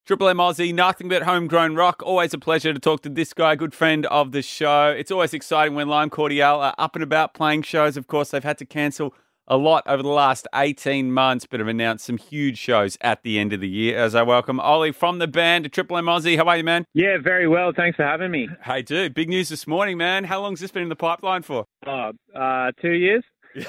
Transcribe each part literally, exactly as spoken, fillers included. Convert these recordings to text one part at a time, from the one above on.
Triple M Aussie, nothing but homegrown rock. Always a pleasure to talk to this guy, good friend of the show. It's always exciting when Lime Cordiale are up and about playing shows. Of course, they've had to cancel a lot over the last eighteen months, but have announced some huge shows at the end of the year. As I welcome Ollie from the band to Triple M Aussie. How are you, man? Yeah, very well. Thanks for having me. Hey, dude, big news this morning, man. How long's this been in the pipeline for? Oh, uh, two years.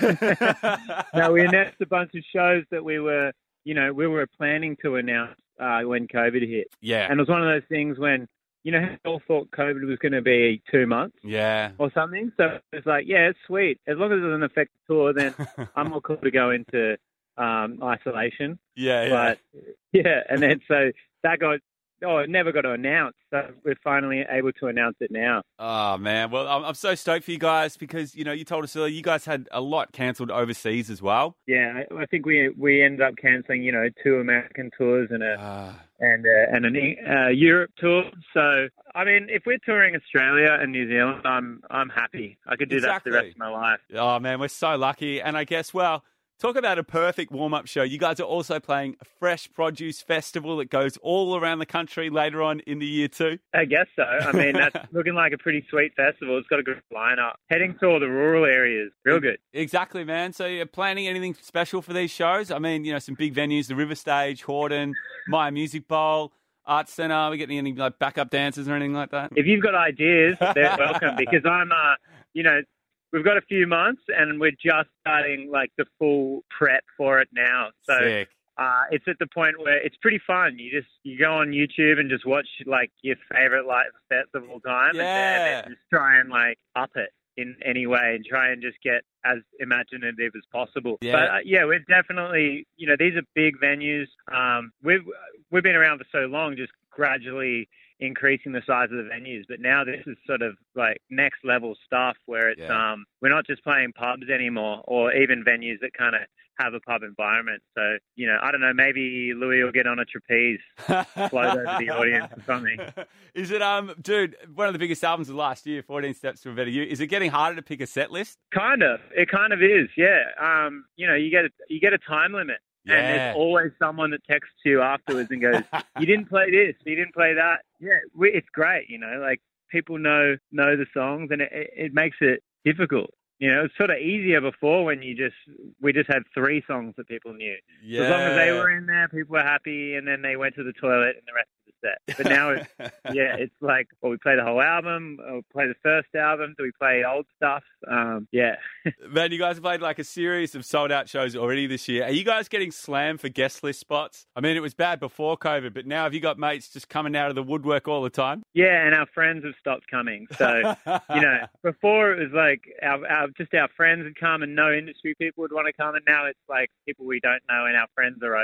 No, we announced a bunch of shows that we were, you know, we were planning to announce uh, when COVID hit. Yeah. And it was one of those things when, you know, we all thought COVID was going to be two months. Yeah. Or something. So it's like, yeah, it's sweet. As long as it doesn't affect the tour, then I'm more cool to go into um, isolation. Yeah, yeah. But, yeah, and then so that got, oh, it never got to announce. So we're finally able to announce it now. Oh, man. Well, I'm, I'm so stoked for you guys because, you know, you told us earlier you guys had a lot cancelled overseas as well. Yeah, I, I think we we ended up cancelling, you know, two American tours and a Uh, and uh, and an uh, Europe tour. So, I mean, if we're touring Australia and New Zealand, I'm I'm happy. I could do Exactly. that for the rest of my life. oh, man, we're so lucky. And I guess, well, talk about a perfect warm-up show. You guys are also playing a Fresh Produce Festival that goes all around the country later on in the year too. I guess so. I mean, that's looking like a pretty sweet festival. It's got a good lineup. Heading to all the rural areas. Real good. Exactly, man. So you're planning anything special for these shows? I mean, you know, some big venues, the River Stage, Hordern, Maya Music Bowl, Arts Centre. Are we getting any like backup dancers or anything like that? If you've got ideas, they're welcome because I'm, uh, you know, we've got a few months and we're just starting like the full prep for it now. So Sick. uh, it's at the point where it's pretty fun. You just you go on YouTube and just watch like your favorite live sets of all time, Yeah. and, then, and then just try and like up it in any way and try and just get as imaginative as possible. Yeah. But uh, yeah, we're definitely, you know, these are big venues. Um, we've we've been around for so long, just gradually increasing the size of the venues, but now this is sort of like next level stuff where it's Yeah. um we're not just playing pubs anymore or even venues that kind of have a pub environment. So, you know, I don't know, maybe Louis will get on a trapeze, float over the audience or something. Is it, um, dude, one of the biggest albums of last year, fourteen Steps to a Better You. Is it getting harder to pick a set list? Kind of. It kind of is, yeah. Um, you know, you get a, you get a time limit. And Yeah. there's always someone that texts you afterwards and goes, "You didn't play this, you didn't play that." Yeah, we, it's great. You know, like people know know the songs, and it, it it makes it difficult. You know, it's sort of easier before when you just we just had three songs that people knew. Yeah. So as long as they were in there, people were happy, and then they went to the toilet and the rest of the set. But now, it's, yeah, it's like, well, we play the whole album, or we play the first album, do we play old stuff? Um, yeah. Man, you guys have played like a series of sold-out shows already this year. Are you guys getting slammed for guest list spots? I mean, it was bad before COVID, but now have you got mates just coming out of the woodwork all the time? Yeah, and our friends have stopped coming. So, you know, before it was like our, our just our friends would come and no industry people would want to come, and now it's like people we don't know and our friends are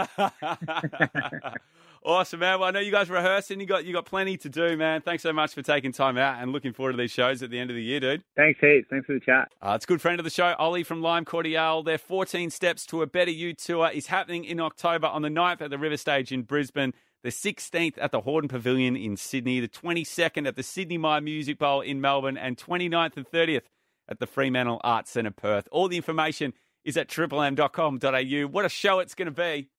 over it. Awesome, man. Well, I know you guys are rehearsing. You got you got plenty to do, man. Thanks so much for taking time out and looking forward to these shows at the end of the year, dude. Thanks, heaps. Thanks for the chat. Uh, it's a good friend of the show, Ollie from Lime Cordiale. Their fourteen Steps to a Better You tour is happening in October on the ninth at the River Stage in Brisbane, the sixteenth at the Hordern Pavilion in Sydney, the twenty-second at the Sydney Maya Music Bowl in Melbourne, and twenty-ninth and thirtieth at the Fremantle Arts Centre Perth. All the information is at triple m dot com dot a u. What a show it's going to be.